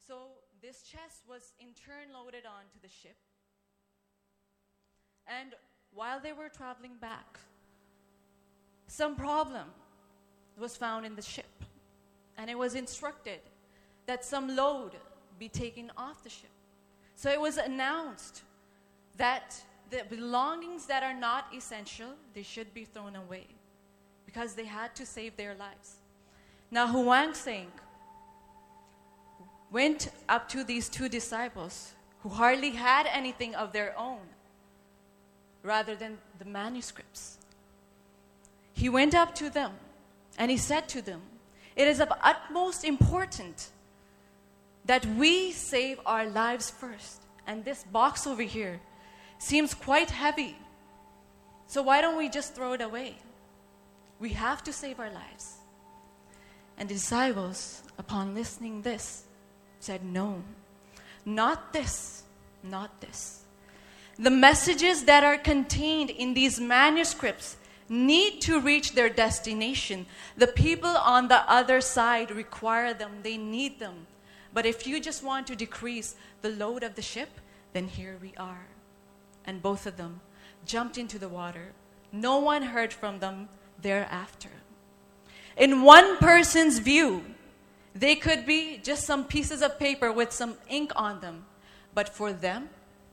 So this chest was in turn loaded onto the ship. And while they were traveling back, some problem was found in the ship. And it was instructed that some load be taken off the ship. So it was announced that the belongings that are not essential, they should be thrown away because they had to save their lives. Now Huang Seng went up to these two disciples who hardly had anything of their own rather than the manuscripts. He went up to them and he said to them, "It is of utmost importance that we save our lives first. And this box over here seems quite heavy. So why don't we just throw it away? We have to save our lives." And the disciples, upon listening this, said, "No, not this, not this. The messages that are contained in these manuscripts need to reach their destination. The people on the other side require them, they need them. But if you just want to decrease the load of the ship, then here we are." And both of them jumped into the water. No one heard from them thereafter. In one person's view, they could be just some pieces of paper with some ink on them. But for them,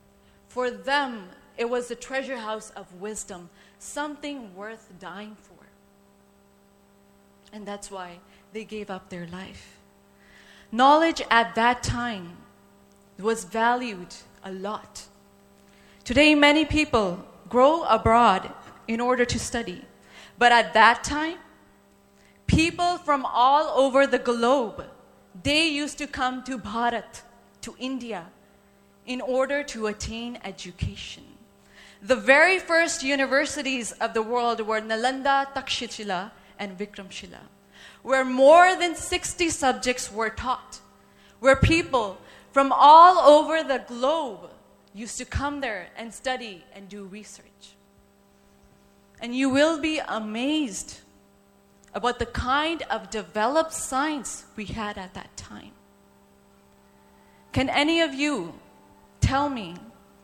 it was the treasure house of wisdom, something worth dying for. And that's why they gave up their life. Knowledge at that time was valued a lot. Today, many people grow abroad in order to study. But at that time, people from all over the globe, they used to come to Bharat, to India, in order to attain education. The very first universities of the world were Nalanda, Takshashila, and Vikramshila, where more than 60 subjects were taught, where people from all over the globe used to come there and study and do research. And you will be amazed about the kind of developed science we had at that time. Can any of you tell me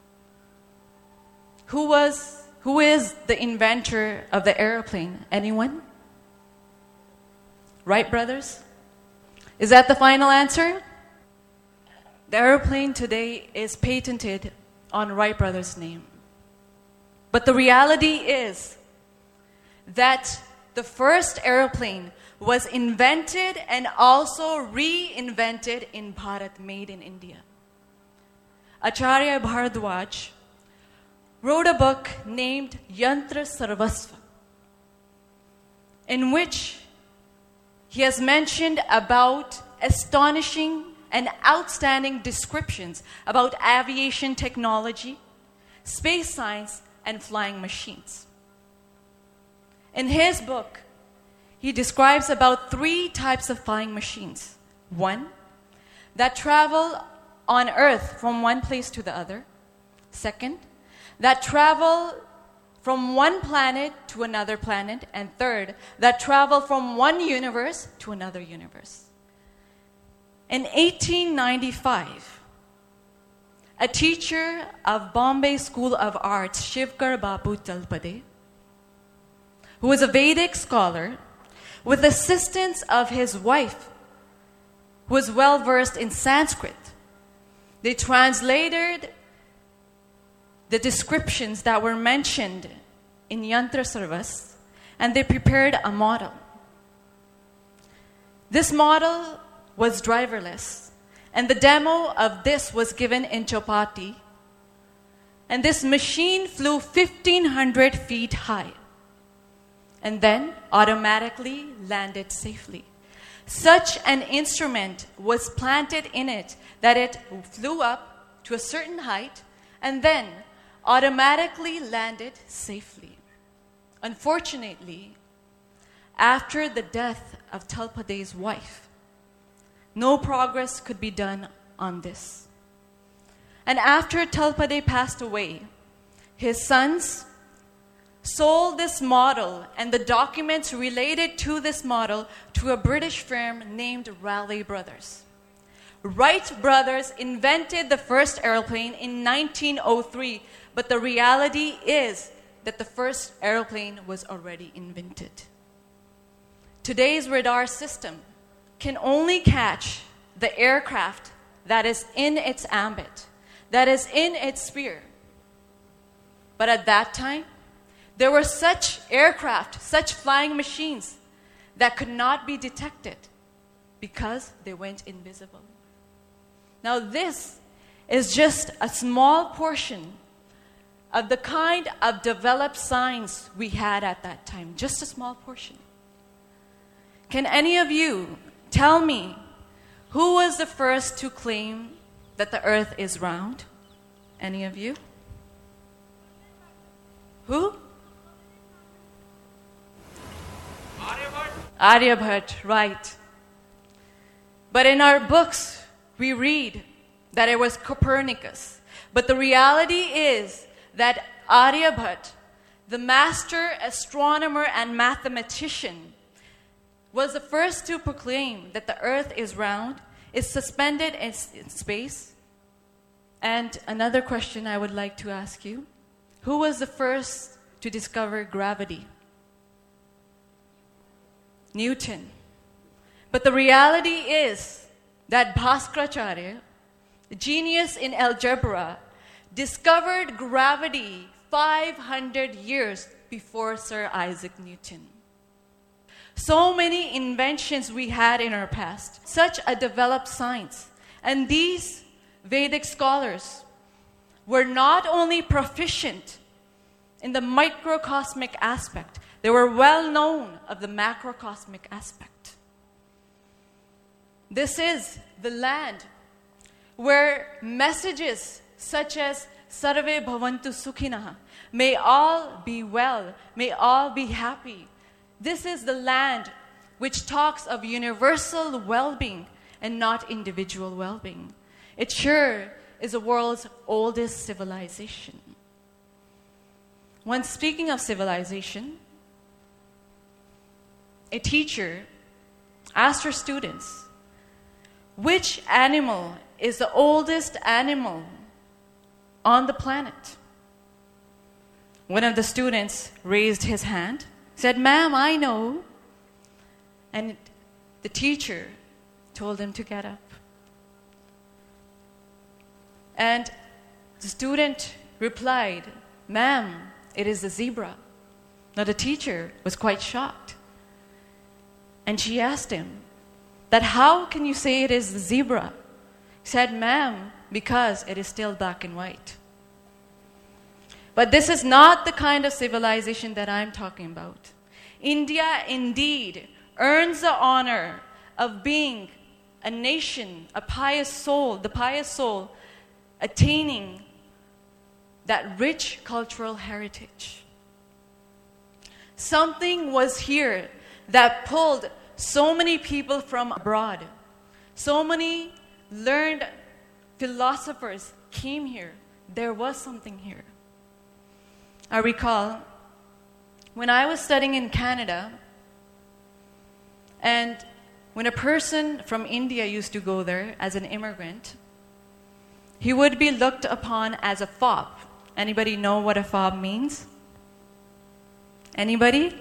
who is the inventor of the airplane? Anyone? Wright brothers? Is that the final answer? The airplane today is patented on Wright brothers' name. But the reality is that the first airplane was invented and also reinvented in Bharat, made in India. Acharya Bharadwaj wrote a book named Yantra Sarvasva, in which he has mentioned about astonishing and outstanding descriptions about aviation technology, space science, and flying machines. In his book, he describes about 3 types of flying machines. One, that travel on Earth from one place to the other. Second, that travel from one planet to another planet. And third, that travel from one universe to another universe. In 1895, a teacher of Bombay School of Arts, Shivkar Babu Talpade, who was a Vedic scholar, with assistance of his wife, who was well versed in Sanskrit, they translated the descriptions that were mentioned in Yantra Sarvas, and they prepared a model. This model was driverless, and the demo of this was given in Chopati, and this machine flew 1,500 feet high and then automatically landed safely. Such an instrument was planted in it that it flew up to a certain height and then automatically landed safely. Unfortunately, after the death of Talpade's wife, no progress could be done on this. And after Talpade passed away, his sons sold this model and the documents related to this model to a British firm named Raleigh Brothers. Wright brothers invented the first airplane in 1903, but the reality is that the first airplane was already invented. Today's radar system can only catch the aircraft that is in its ambit, that is in its sphere. But at that time, there were such aircraft, such flying machines that could not be detected because they went invisible. Now this is just a small portion of the kind of developed science we had at that time, just a small portion. Can any of you tell me who was the first to claim that the earth is round? Any of you? Who? Aryabhat, right. But in our books, we read that it was Copernicus. But the reality is that Aryabhat, the master astronomer and mathematician, was the first to proclaim that the earth is round, is suspended in space. And another question I would like to ask you, who was the first to discover gravity? Newton. But the reality is that Bhaskaracharya, the genius in algebra, discovered gravity 500 years before Sir Isaac Newton. So many inventions we had in our past, such a developed science. And these Vedic scholars were not only proficient in the microcosmic aspect, they were well known of the macrocosmic aspect. This is the land where messages such as Sarve Bhavantu Sukhinah, may all be well, may all be happy. This is the land which talks of universal well-being and not individual well-being. It sure is the world's oldest civilization. When speaking of civilization, a teacher asked her students, which animal is the oldest animal on the planet? One of the students raised his hand, said, "Ma'am, I know." And the teacher told him to get up. And the student replied, "Ma'am, it is the zebra." Now the teacher was quite shocked. And she asked him, that how can you say it is the zebra? He said, "Ma'am, because it is still black and white." But this is not the kind of civilization that I'm talking about. India indeed earns the honor of being a nation, a pious soul, the pious soul attaining that rich cultural heritage. Something was here that pulled so many people from abroad. So many learned philosophers came here. There was something here. I recall when I was studying in Canada, and when a person from India used to go there as an immigrant, he would be looked upon as a fob. Anybody know what a fob means? Anybody?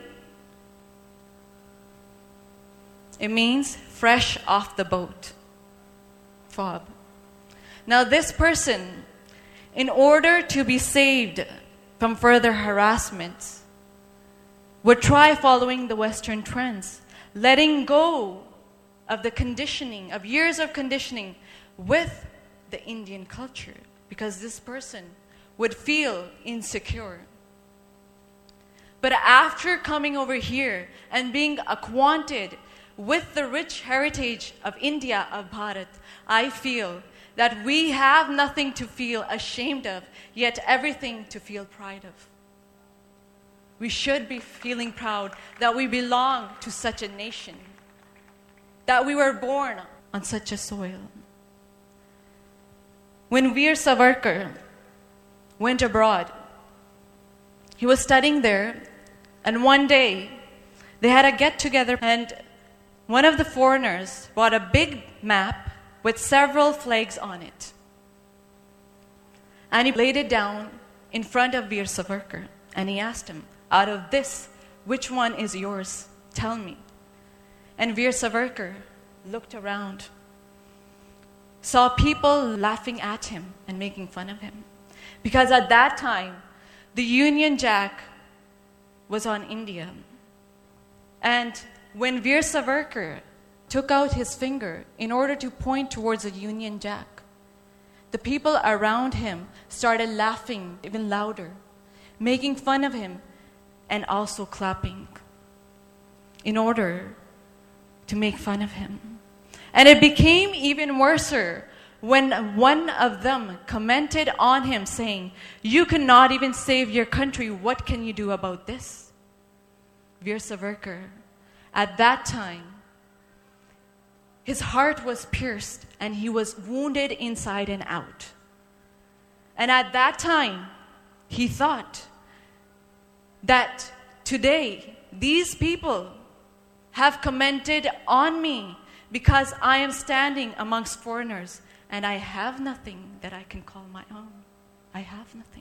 It means fresh off the boat. Fob. Now this person, in order to be saved from further harassment, would try following the Western trends, letting go of the conditioning, of years of conditioning with the Indian culture, because this person would feel insecure. But after coming over here and being acquainted with the rich heritage of India, of Bharat, I feel that we have nothing to feel ashamed of, yet everything to feel pride of. We should be feeling proud that we belong to such a nation, that we were born on such a soil. When Veer Savarkar went abroad, he was studying there, and one day they had a get-together, and one of the foreigners brought a big map with several flags on it. And he laid it down in front of Veer Savarkar. And he asked him, out of this, which one is yours? Tell me. And Veer Savarkar looked around, saw people laughing at him and making fun of him. Because at that time, the Union Jack was on India. And when Veer Savarkar took out his finger in order to point towards the Union Jack, the people around him started laughing even louder, making fun of him, and also clapping in order to make fun of him. And it became even worse when one of them commented on him saying, "You cannot even save your country. What can you do about this?" Veer Savarkar, at that time, his heart was pierced and he was wounded inside and out. And at that time, he thought that today, these people have commented on me because I am standing amongst foreigners and I have nothing that I can call my own. I have nothing.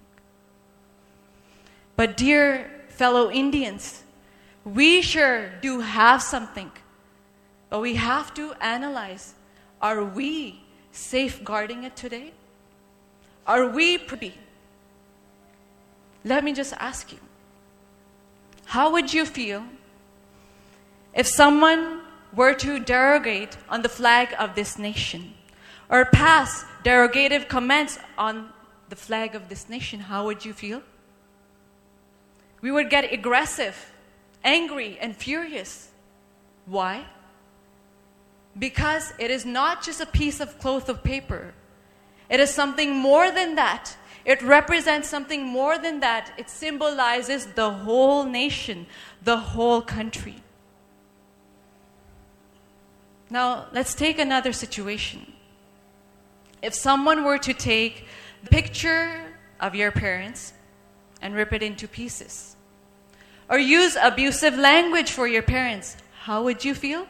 But dear fellow Indians, we sure do have something. But we have to analyze, are we safeguarding it today? Are we privy? Let me just ask you, how would you feel if someone were to derogate on the flag of this nation or pass derogative comments on the flag of this nation? How would you feel? We would get aggressive, angry, and furious. Why? Because it is not just a piece of cloth of paper. It is something more than that. It represents something more than that. It symbolizes the whole nation, the whole country. Now, let's take another situation. If someone were to take the picture of your parents and rip it into pieces, or use abusive language for your parents, how would you feel?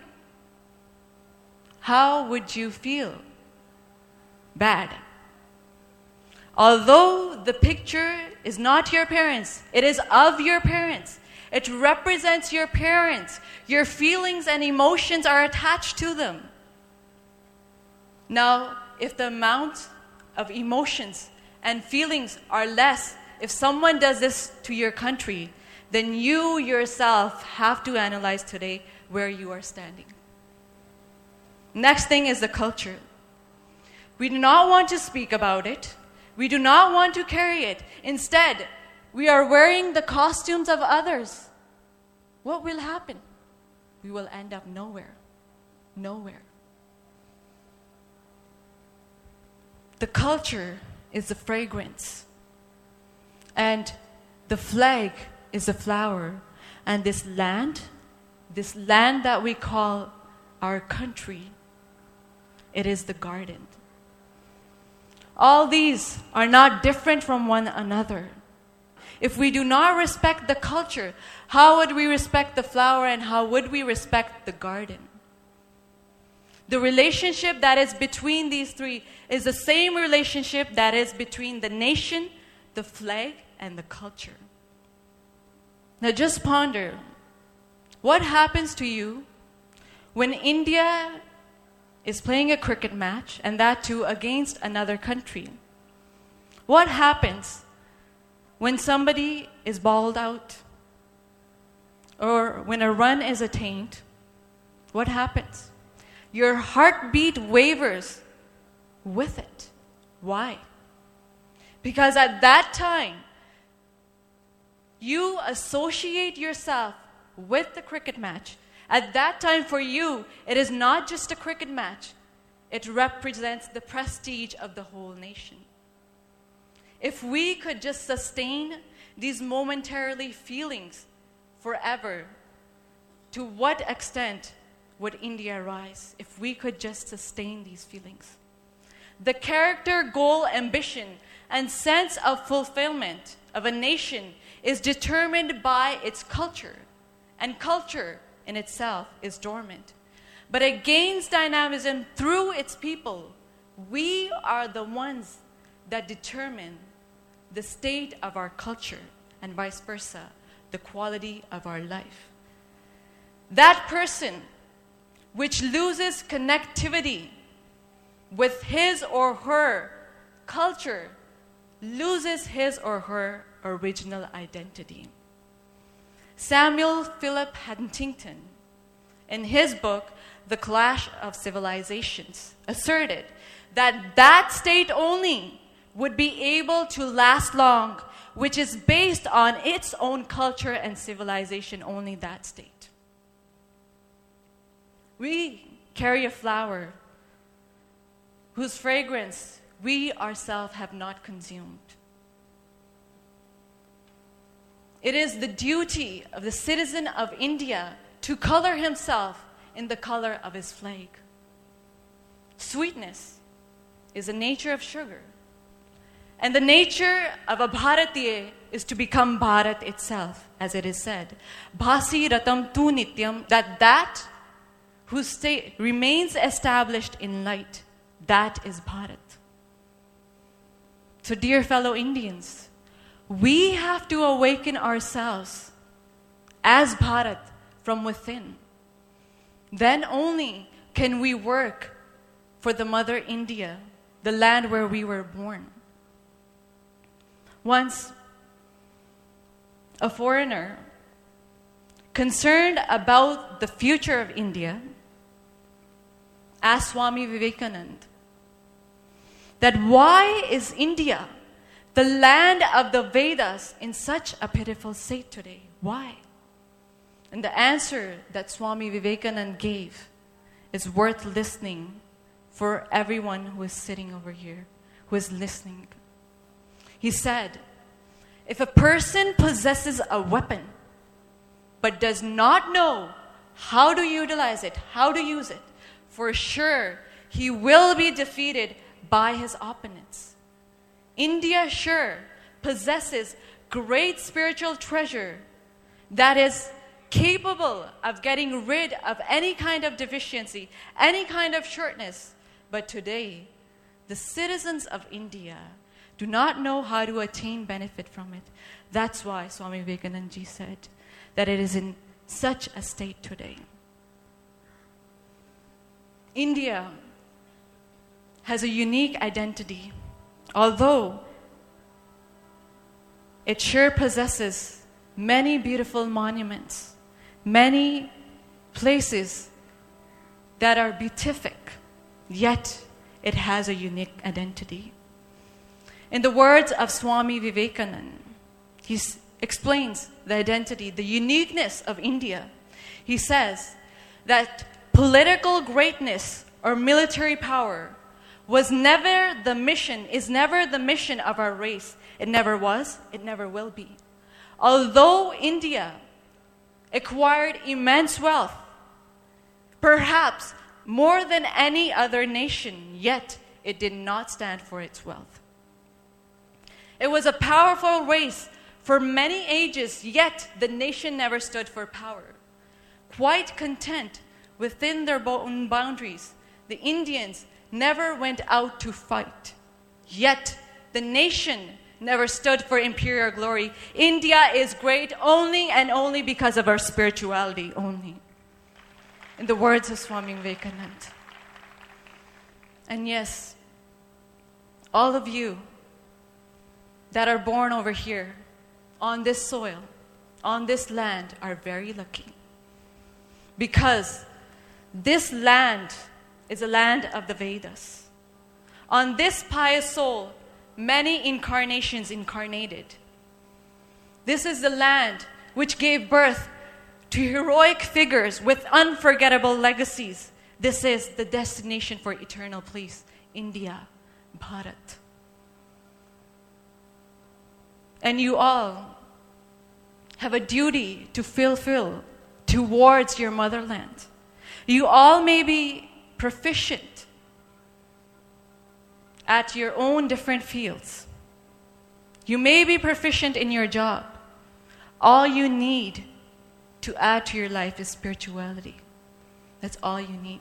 How would you feel? Bad. Although the picture is not your parents, it is of your parents. It represents your parents. Your feelings and emotions are attached to them. Now, if the amount of emotions and feelings are less, if someone does this to your country, then you yourself have to analyze today where you are standing. Next thing is the culture. We do not want to speak about it. We do not want to carry it. Instead, we are wearing the costumes of others. What will happen? We will end up nowhere. Nowhere. The culture is the fragrance. And the flag is the flower. And this land that we call our country, it is the garden. All these are not different from one another. If we do not respect the culture, how would we respect the flower and how would we respect the garden? The relationship that is between these three is the same relationship that is between the nation, the flag, and the culture. Now just ponder, what happens to you when India is playing a cricket match, and that too against another country? What happens when somebody is bowled out? Or when a run is attained? What happens? Your heartbeat wavers with it. Why? Because at that time, you associate yourself with the cricket match. At that time for you, it is not just a cricket match. It represents the prestige of the whole nation. If we could just sustain these momentarily feelings forever, to what extent would India rise if we could just sustain these feelings? The character, goal, ambition, and sense of fulfillment of a nation is determined by its culture, and culture in itself is dormant. but it gains dynamism through its people. We are the ones that determine the state of our culture, and vice versa, the quality of our life. That person which loses connectivity with his or her culture loses his or her original identity. Samuel Philip Huntington, in his book, The Clash of Civilizations, asserted that that state only would be able to last long, which is based on its own culture and civilization, only that state. We carry a flower whose fragrance we ourselves have not consumed. It is the duty of the citizen of India to color himself in the color of his flag. Sweetness is the nature of sugar. And the nature of a Bharatiya is to become Bharat itself, as it is said. Bhasi ratam tu nityam, that whose state remains established in light, that is Bharat. So dear fellow Indians, we have to awaken ourselves as Bharat from within. Then only can we work for the Mother India, the land where we were born. Once, a foreigner concerned about the future of India asked Swami Vivekananda that why is India, the land of the Vedas, in such a pitiful state today? Why? And the answer that Swami Vivekananda gave is worth listening for everyone who is sitting over here, who is listening. He said, if a person possesses a weapon but does not know how to utilize it, how to use it, for sure he will be defeated by his opponents. India sure possesses great spiritual treasure that is capable of getting rid of any kind of deficiency, any kind of shortness. But today, the citizens of India do not know how to attain benefit from it. That's why Swami Vivekananda ji said that it is in such a state today. India has a unique identity, although it sure possesses many beautiful monuments, many places that are beatific, yet it has a unique identity. In the words of Swami Vivekananda, he explains the identity, the uniqueness of India. He says that political greatness or military power is never the mission of our race. It never was, it never will be. Although India acquired immense wealth, perhaps more than any other nation, yet it did not stand for its wealth. It was a powerful race for many ages, yet the nation never stood for power. Quite content within their own boundaries, the Indians never went out to fight. Yet the nation never stood for imperial glory. India is great only and only because of our spirituality only. In the words of Swami Vivekananda. And yes, all of you that are born over here, on this soil, on this land, are very lucky. Because this land is a land of the Vedas. On this pious soul, many incarnations incarnated. This is the land which gave birth to heroic figures with unforgettable legacies. This is the destination for eternal place, India, Bharat. And you all have a duty to fulfill towards your motherland. You all may be proficient at your own different fields. You may be proficient in your job. All you need to add to your life is spirituality. That's all you need.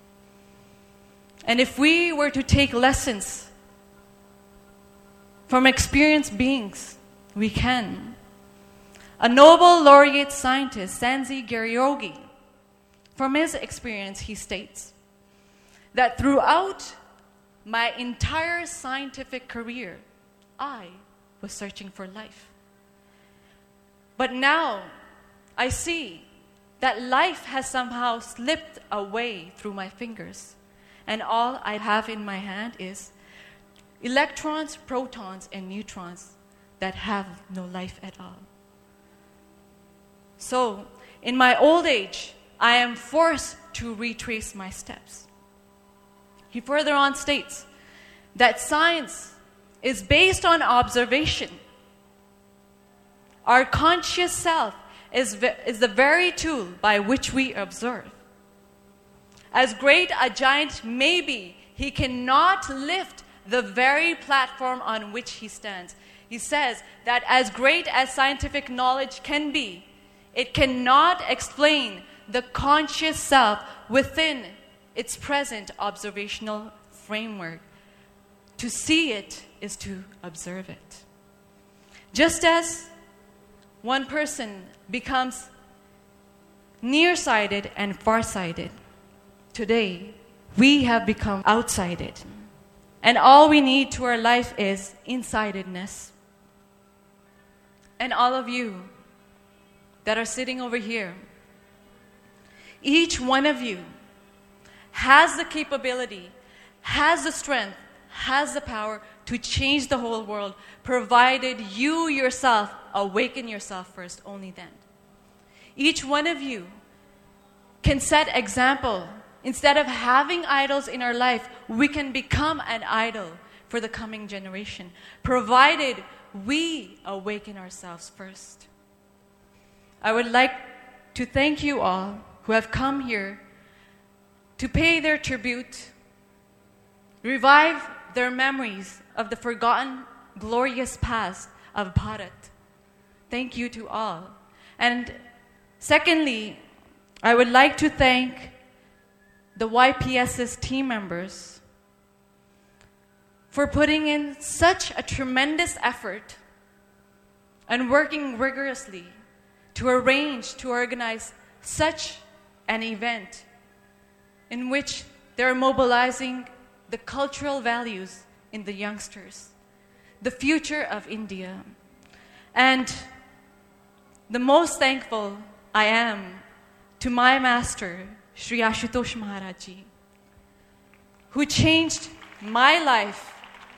And if we were to take lessons from experienced beings, we can. A Nobel laureate scientist, Sanzi Garyogi, from his experience, he states that throughout my entire scientific career, I was searching for life. But now I see that life has somehow slipped away through my fingers, and all I have in my hand is electrons, protons, and neutrons that have no life at all. So, in my old age, I am forced to retrace my steps. He further on states that science is based on observation. Our conscious self is the very tool by which we observe. As great a giant may be, he cannot lift the very platform on which he stands. He says that as great as scientific knowledge can be, it cannot explain the conscious self within its present observational framework. To see it is to observe it. Just as one person becomes nearsighted and farsighted, today we have become outsighted. And all we need to our life is insightedness. And all of you that are sitting over here, each one of you has the capability, has the strength, has the power to change the whole world, provided you yourself awaken yourself first, only then. Each one of you can set example. Instead of having idols in our life, we can become an idol for the coming generation, provided we awaken ourselves first. I would like to thank you all who have come here to pay their tribute, revive their memories of the forgotten glorious past of Bharat. Thank you to all. And secondly, I would like to thank the YPS's team members for putting in such a tremendous effort and working rigorously to organize such an event in which they're mobilizing the cultural values in the youngsters, the future of India. And the most thankful I am to my master, Sri Ashutosh Maharaj Ji, who changed my life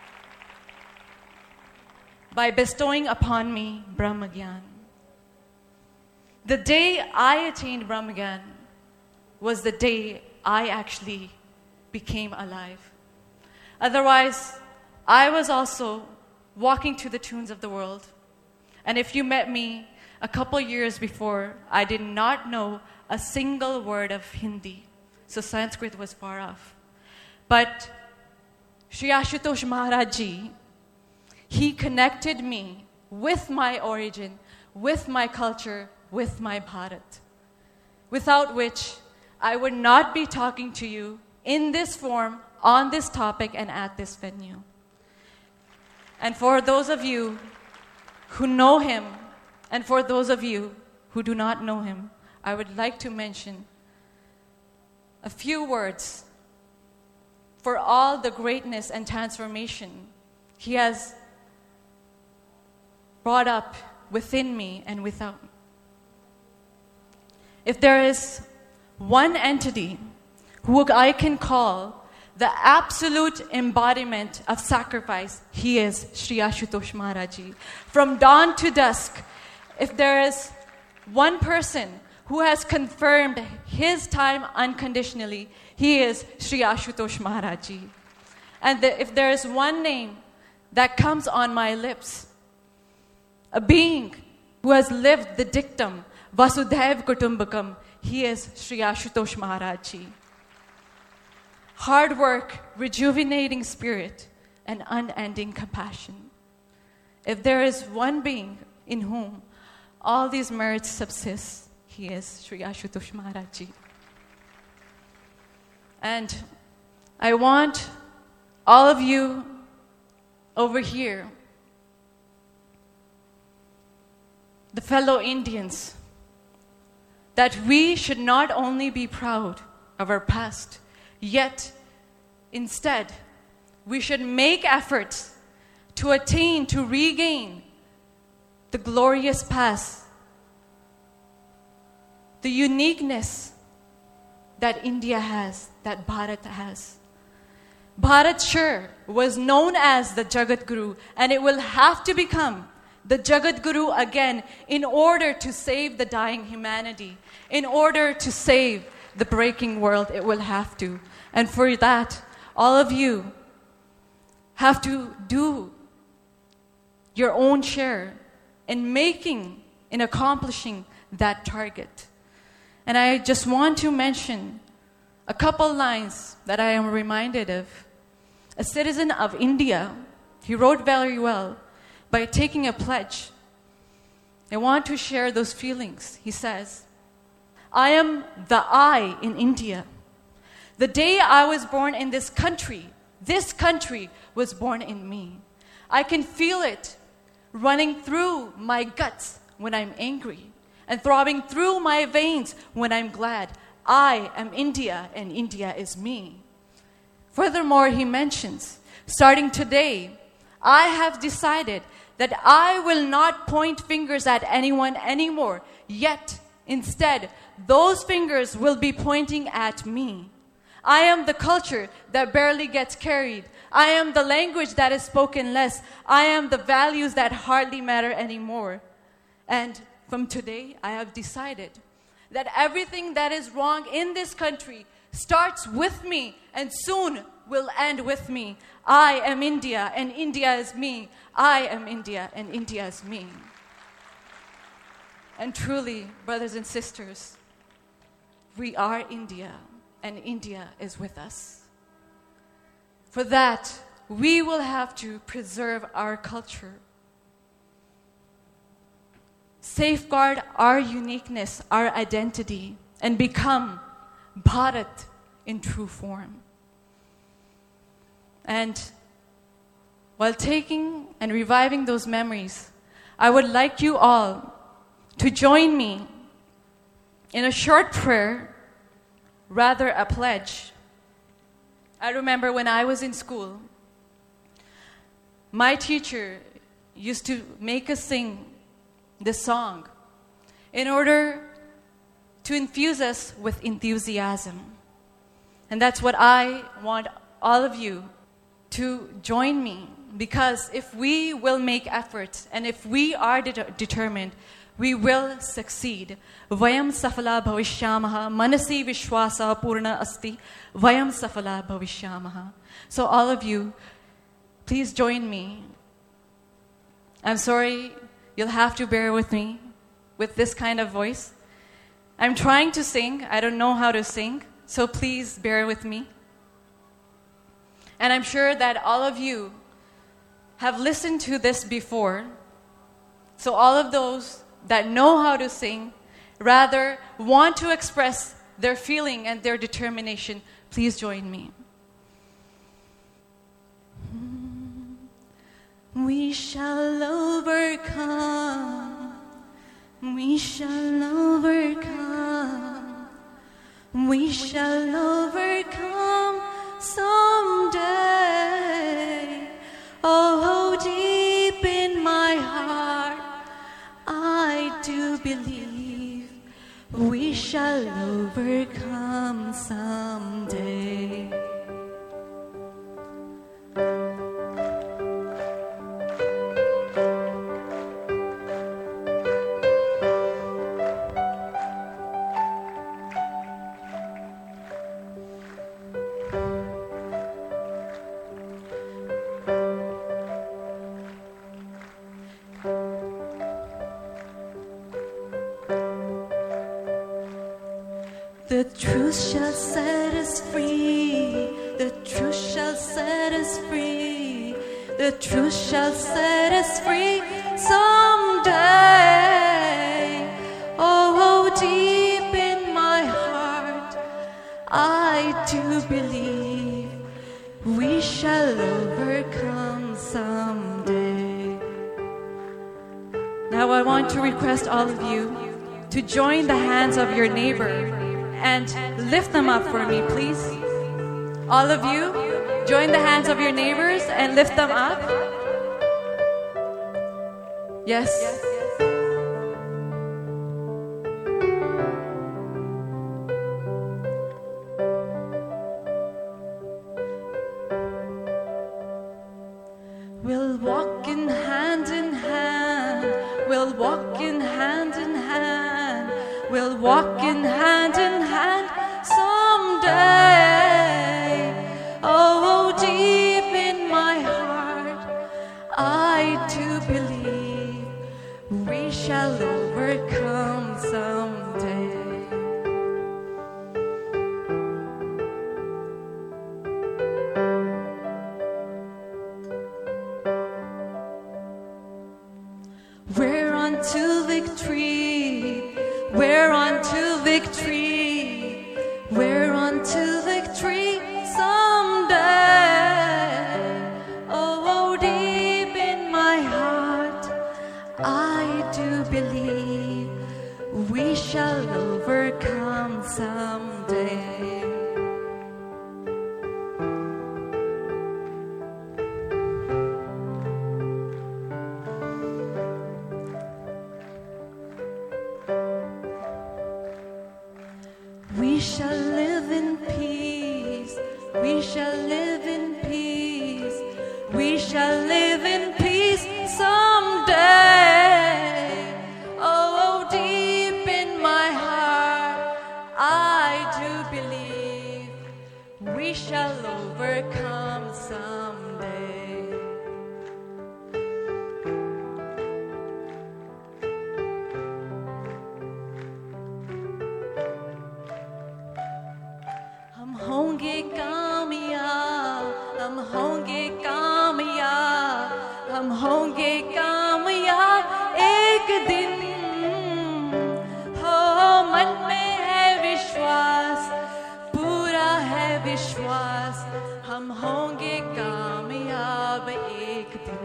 by bestowing upon me Brahmagyan. The day I attained Brahmagyan was the day I actually became alive. Otherwise, I was also walking to the tunes of the world. And if you met me a couple years before, I did not know a single word of Hindi. So Sanskrit was far off. But Sri Ashutosh Maharaj Ji, he connected me with my origin, with my culture, with my Bharat. Without which, I would not be talking to you in this form, on this topic, and at this venue. And for those of you who know him, and for those of you who do not know him, I would like to mention a few words for all the greatness and transformation he has brought up within me and without me. If there is one entity who I can call the absolute embodiment of sacrifice, he is Sri Ashutosh Maharaj Ji. From dawn to dusk, if there is one person who has confirmed his time unconditionally, he is Sri Ashutosh Maharaj Ji. And if there is one name that comes on my lips, a being who has lived the dictum Vasudhaiv Kutumbakam, he is Sri Ashutosh Maharaj Ji. Hard work, rejuvenating spirit, and unending compassion. If there is one being in whom all these merits subsist, he is Sri Ashutosh Maharaj Ji. And I want all of you over here, the fellow Indians, that we should not only be proud of our past, yet instead we should make efforts to attain, to regain the glorious past, the uniqueness that India has, that Bharat has. Bharat sure was known as the Jagat Guru, and it will have to become the Jagat Guru again in order to save the dying humanity, in order to save the breaking world. It will have to. And for that, all of you have to do your own share in accomplishing that target. And I just want to mention a couple lines that I am reminded of. A citizen of India, he wrote very well by taking a pledge. I want to share those feelings. He says, I am the I in India. The day I was born in this country was born in me. I can feel it running through my guts when I'm angry and throbbing through my veins when I'm glad. I am India and India is me. Furthermore, he mentions, starting today, I have decided that I will not point fingers at anyone anymore, yet instead, those fingers will be pointing at me. I am the culture that barely gets carried. I am the language that is spoken less. I am the values that hardly matter anymore. And from today, I have decided that everything that is wrong in this country starts with me and soon will end with me. I am India and India is me. I am India and India is me. And truly, brothers and sisters, we are India and India is with us. For that, we will have to preserve our culture, safeguard our uniqueness, our identity, and become Bharat in true form. And while taking and reviving those memories, I would like you all to join me in a short prayer, rather a pledge. I remember when I was in school, my teacher used to make us sing this song in order to infuse us with enthusiasm. And that's what I want all of you to join me, because if we will make efforts and if we are determined, we will succeed. Vayam safala bhavishyamaha manasi vishwasa purna asti vayam safala bhavishyamaha. So all of you, please join me. I'm sorry, you'll have to bear with me with this kind of voice. I'm trying to sing. I don't know how to sing, so please bear with me. And I'm sure that all of you have listened to this before. So all of those that know how to sing, rather want to express their feeling and their determination, please join me. We shall overcome. We shall overcome. We shall overcome someday. Oh, deep in my heart, I do believe we shall overcome someday. The truth shall set us free. The truth shall set us free. The truth shall set us free someday. Oh, deep in my heart, I do believe we shall overcome someday. Now I want to request all of you to join the hands of your neighbor and lift them up for me, please. All of you, join the hands of your neighbors and lift them up. Yes. We'll walk in hand, we'll walk in hand, we'll walk in hand someday. Oh, deep in my heart, I do believe we shall overcome someday. We're on to victory, we're on to victory, we're on to victory someday. Oh, deep in my heart, I do believe we shall overcome someday. We shall live in peace, we shall live in peace, we shall live in peace someday. Oh, deep in my heart, I do believe we shall overcome someday. हम होंगे कामयाब, हम होंगे कामयाब, हम होंगे कामयाब एक दिन। हो मन में है विश्वास, पूरा है विश्वास, हम होंगे कामयाब एक दिन।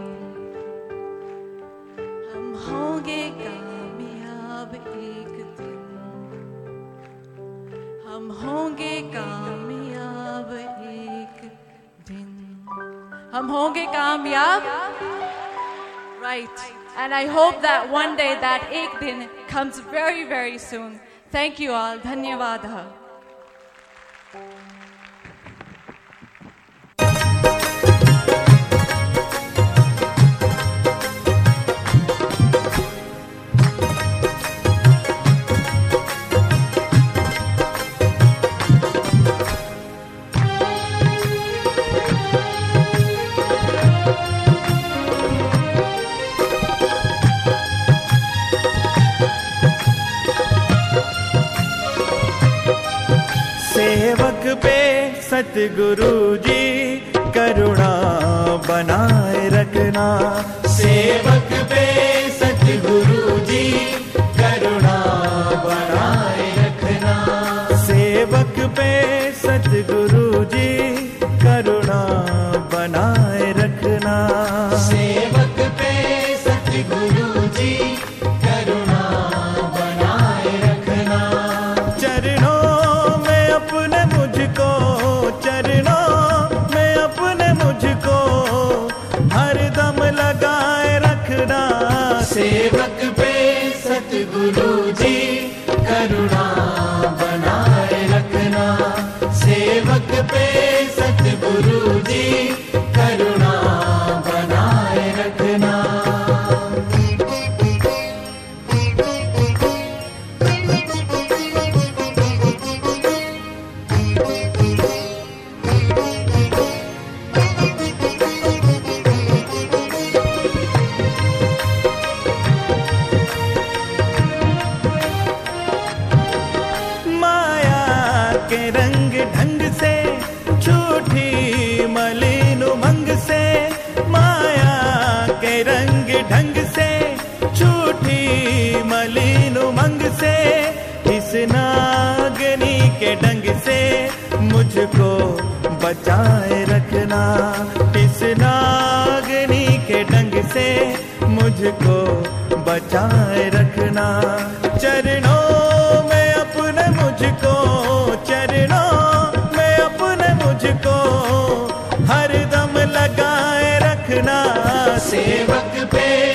हम होंगे कामयाब एक दिन, हम होंगे कामयाब एक दिन। हम होंगे कामयाब, right? And I hope that one day that ek din comes very, very soon. Thank you all. धन्यवाद. सेवक पे सतगुरु जी करुणा बनाए रखना। सेवक पे सतगुरु जी करुणा बनाए रखना। सेवक पे सतगुरु जी करुणा बनाए रखना। सेवक पे सतगुरु जी करुणा बनाए रखना। चरणों अपने मुझको, चरणों में अपने मुझको हरदम लगाए रखना। सेवक पे सतगुरु जी करुणा बनाए रखना। सेवक पे सतगुरु जी करुणा बनाए रखना। के रंग ढंग से झूठी मलिन बनाए रखना, इस नागनी के डंग से मुझको बचाए रखना। चरणों में अपने मुझको, चरणों में अपने मुझको हरदम लगाए रखना। सेवक पे